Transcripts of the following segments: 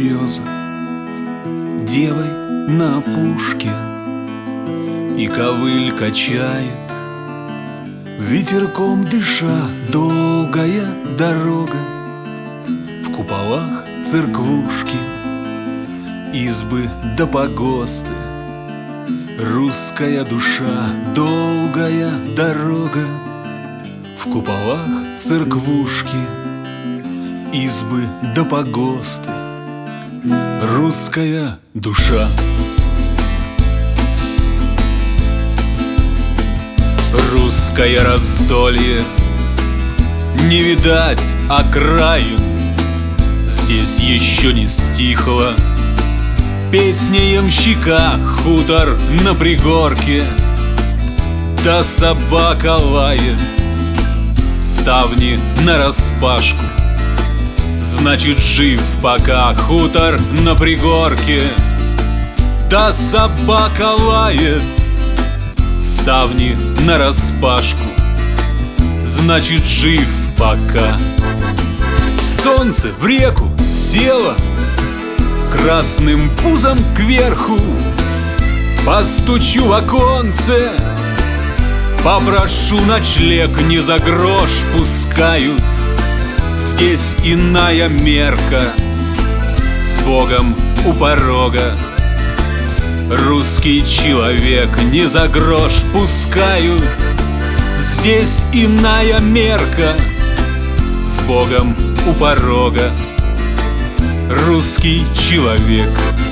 береза девой на опушке, и ковыль качает, ветерком дыша, долгая дорога. В куполах церквушки, избы да погосты, русская душа, долгая дорога. В куполах церквушки, избы да погосты, русская душа. Русское раздолье, не видать окраин, здесь еще не стихло песня ямщика, хутор на пригорке. Да собака лает, ставни нараспашку, значит жив пока хутор на пригорке. Да собака лает, ставни нараспашку, значит жив пока. Солнце в реку село, красным пузом кверху. Постучу в оконце, попрошу ночлег, не за грош пускают. Здесь иная мерка, с Богом у порога. Русский человек не за грош пускают. Здесь иная мерка, с Богом у порога. Русский человек.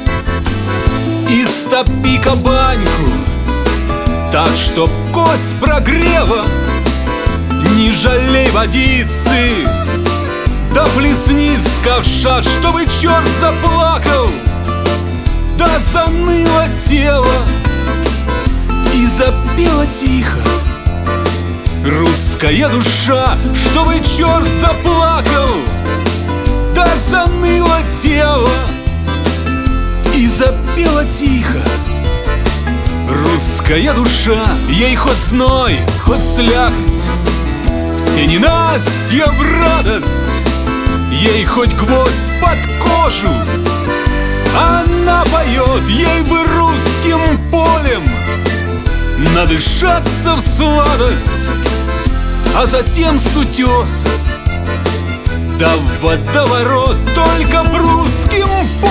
Истопи-ка баньку, так, чтоб кость прогрева. Не жалей водицы, да плесни с ковша, чтобы черт заплакал, да заныло тело и запела тихо. Русская душа, чтобы черт заплакал, да заныло тело и запела тихо. Русская душа, ей хоть зной, хоть слякоть, все ненастья в радость. Ей хоть гвоздь под кожу, она поет, ей бы русским полем надышаться в сладость, а затем с утес да в водоворот, только русским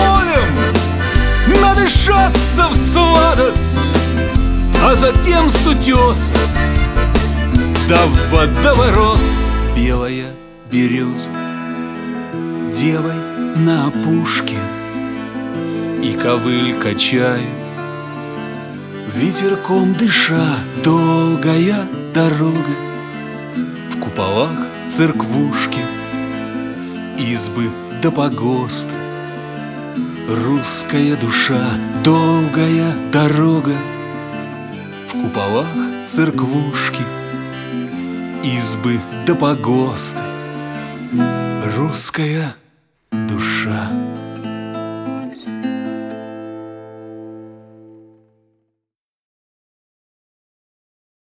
полем надышаться в сладость, а затем с утес да в водоворот. Белая береза девой на опушке, и ковыль качает, ветерком дыша, долгая дорога. В куполах церквушки, избы да погосты, русская душа, долгая дорога. В куполах церквушки, избы да погосты, русская душа.